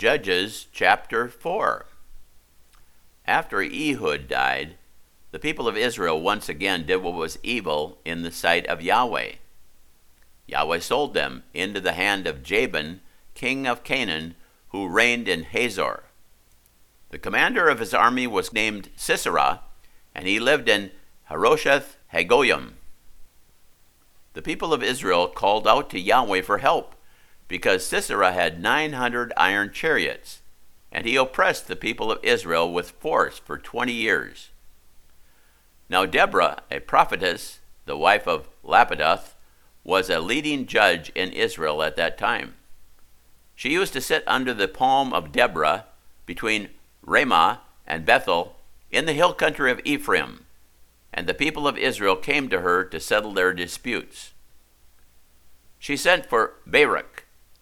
Judges chapter 4. After Ehud died, the people of Israel once again did what was evil in the sight of Yahweh. Yahweh sold them into the hand of Jabin, king of Canaan, who reigned in Hazor. The commander of his army was named Sisera, and he lived in Harosheth Hagoyim. The people of Israel called out to Yahweh for help, because Sisera had 900 iron chariots, and he oppressed the people of Israel with force for 20 years. Now Deborah, a prophetess, the wife of Lapidoth, was a leading judge in Israel at that time. She used to sit under the palm of Deborah between Ramah and Bethel in the hill country of Ephraim, and the people of Israel came to her to settle their disputes. She sent for Barak,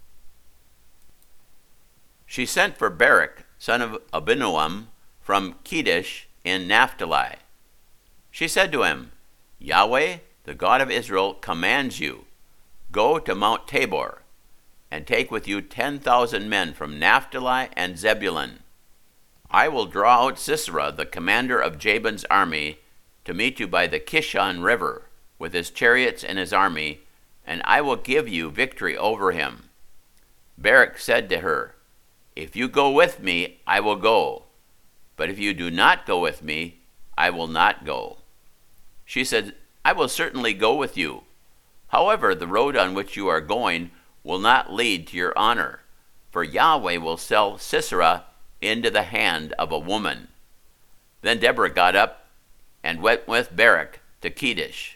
son of Abinoam, from Kedesh in Naphtali. She said to him, Yahweh, the God of Israel, commands you, go to Mount Tabor, and take with you 10,000 men from Naphtali and Zebulun. I will draw out Sisera, the commander of Jabin's army, to meet you by the Kishon River, with his chariots and his army, and I will give you victory over him. Barak said to her, If you go with me, I will go. But if you do not go with me, I will not go. She said, I will certainly go with you. However, the road on which you are going will not lead to your honor, for Yahweh will sell Sisera into the hand of a woman. Then Deborah got up and went with Barak to Kedesh.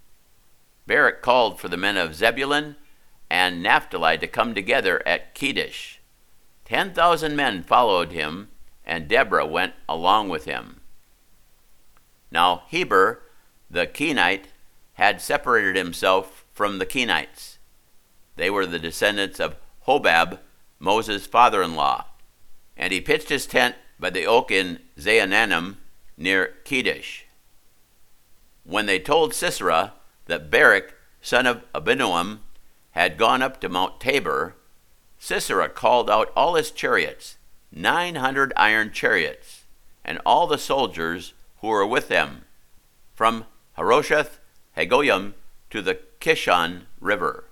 Barak called for the men of Zebulun and Naphtali to come together at Kedesh. 10,000 men followed him, and Deborah went along with him. Now Heber, the Kenite, had separated himself from the Kenites. They were the descendants of Hobab, Moses' father-in-law, and he pitched his tent by the oak in Zaanannim near Kedesh. When they told Sisera that Barak, son of Abinoam, had gone up to Mount Tabor, Sisera called out all his chariots, 900 iron chariots, and all the soldiers who were with them, from Harosheth Hagoyim to the Kishon River.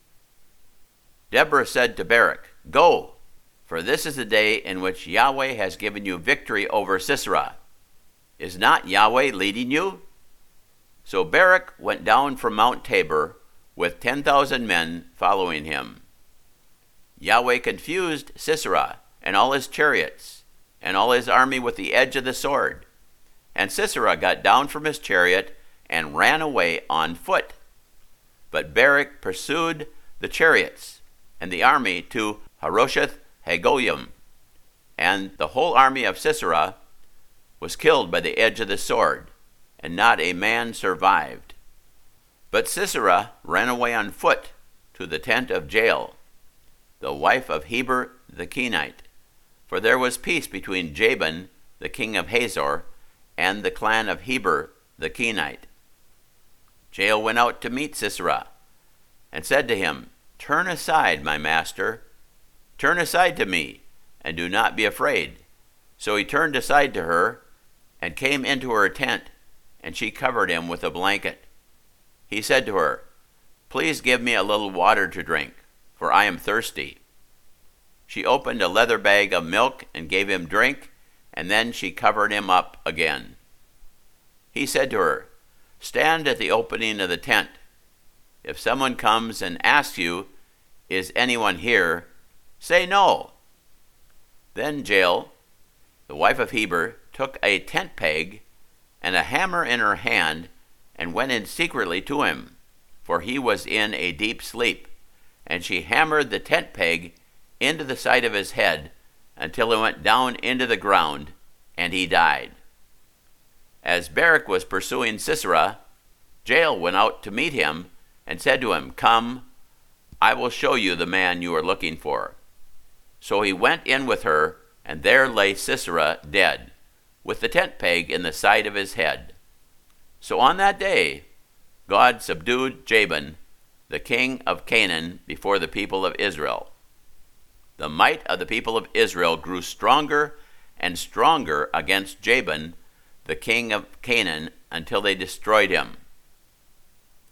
Deborah said to Barak, Go, for this is the day in which Yahweh has given you victory over Sisera. Is not Yahweh leading you? So Barak went down from Mount Tabor with 10,000 men following him. Yahweh confused Sisera and all his chariots and all his army with the edge of the sword. And Sisera got down from his chariot and ran away on foot. But Barak pursued the chariots and the army to Harosheth Hagoyim, and the whole army of Sisera was killed by the edge of the sword, and not a man survived. But Sisera ran away on foot to the tent of Jael, the wife of Heber the Kenite, for there was peace between Jabin, the king of Hazor, and the clan of Heber the Kenite. Jael went out to meet Sisera, and said to him, Turn aside, my master. Turn aside to me, and do not be afraid. So he turned aside to her, and came into her tent, and she covered him with a blanket. He said to her, Please give me a little water to drink, for I am thirsty. She opened a leather bag of milk and gave him drink, and then she covered him up again. He said to her, Stand at the opening of the tent. If someone comes and asks you, Is anyone here? Say no. Then Jael, the wife of Heber, took a tent peg and a hammer in her hand and went in secretly to him, for he was in a deep sleep. And she hammered the tent peg into the side of his head until it went down into the ground, and he died. As Barak was pursuing Sisera, Jael went out to meet him and said to him, Come, I will show you the man you are looking for. So he went in with her, and there lay Sisera dead, with the tent peg in the side of his head. So on that day, God subdued Jabin, the king of Canaan, before the people of Israel. the might of the people of Israel grew stronger and stronger against Jabin, the king of Canaan, until they destroyed him.